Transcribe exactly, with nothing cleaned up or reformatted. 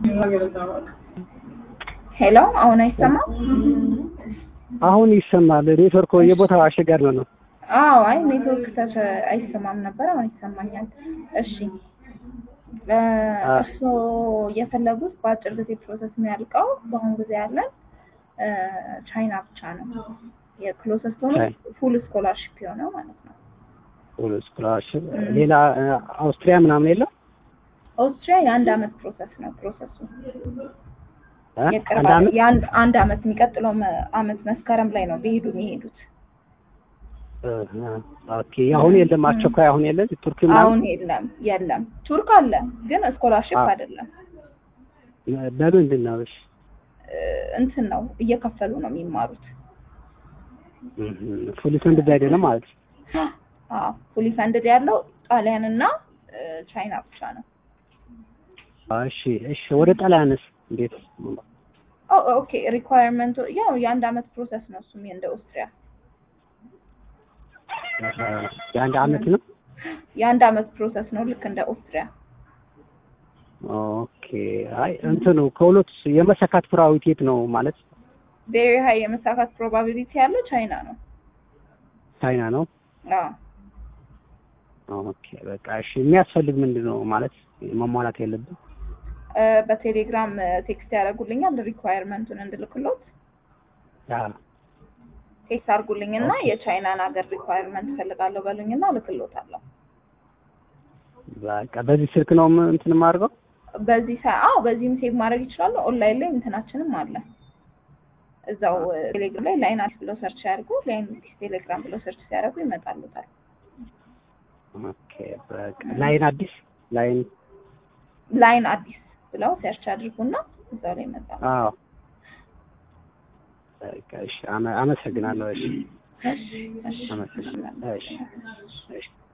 ሄሎ አሁን አይሰማም? አሁን ይሰማል። ኔትወርክ የቦታው አሸጋሪ ነው። አዎ አይ ኔትወርክ ተሰ አይሰማም ነበር አሁን ይሰማኛል። እሺ እርሶ የፈለጉት በአጭር ጊዜ ፕሮሰስ የሚያልቀው በአሁን ጊዜ ያለን ቻይና ብቻ ነው። የክሎሰስት ሆኖ ፉል ስኮላርሺፕ የሆነው ማለት ነው። ፉል ስኮላርሺፕ ሌላ አውስትሪያ ምናምን የለም? ኦስትሪያ የአንድ አመት ፕሮሰስ ነው ፕሮሰሱ። አንድ አመት የአንድ አንድ አመት የሚቀጥለው አመት መስከረም ላይ ነው ቢሄዱ የሚሄዱት። ኦኬ አሁን የለም አስቸኳይ አሁን የለም ቱርክ ምናምን አሁን የለም የለም ቱርክ አለ ግን ስኮላርሺፕ አይደለም። በምንድን ነው? እሺ እንትን ነው እየከፈሉ ነው የሚማሩት። ፉሊ ፈንድድ አይደለም ማለት ነው? አዎ ፉሊ ፈንድድ ያለው ጣሊያን እና ቻይና ብቻ ነው። እሺ እሺ ወደ ጣሊያንስ እንዴት? ኦ ኦኬ ሪኳየርመንቱ ያው የአንድ አመት ፕሮሰስ ነው እሱም እንደ ኦስትሪያ። የአንድ አመት ነው? የአንድ አመት ፕሮሰስ ነው ልክ እንደ ኦስትሪያ። ኦኬ አይ እንትኑ ከሁለት የመሳካት ፕሮባቢሊቲ ነው ማለት ቬሪ ሃይ የመሳካት ፕሮባቢሊቲ ያለው ቻይና ነው። ቻይና ነው? አዎ ኦኬ በቃ እሺ የሚያስፈልግ ምንድነው ማለት መሟላት ያለብን? በቴሌግራም ቴክስት ያደርጉልኛል ሪኳየርመንቱን እንድልክሎት። አዎ ቴክስት አድርጉልኝና የቻይናን ሀገር ሪኳየርመንት ፈልጋለሁ በሉኝና ልክሎታለሁ። በቃ በዚህ ስልክ ነው እንትን ማድረገው? በዚህ አዎ በዚህም ሴቭ ማድረግ ይችላል። ኦንላይን ላይ እንትናችንም አለ። እዛው ቴሌግራም ላይ ላይን አዲስ ብለው ሰርች ያድርጉ። ላይን ቴሌግራም ብለው ሰርች ሲያደርጉ ይመጣሉታል። ኦኬ በቃ ላይን አዲስ ላይን ላይን አዲስ ብለው ሰርች አድርጉና እዛው ላይ ይመጣል። አዎ በቃ እሺ አመሰግናለሁ። እሺ እሺ እሺ አመሰግናለሁ። እሺ እሺ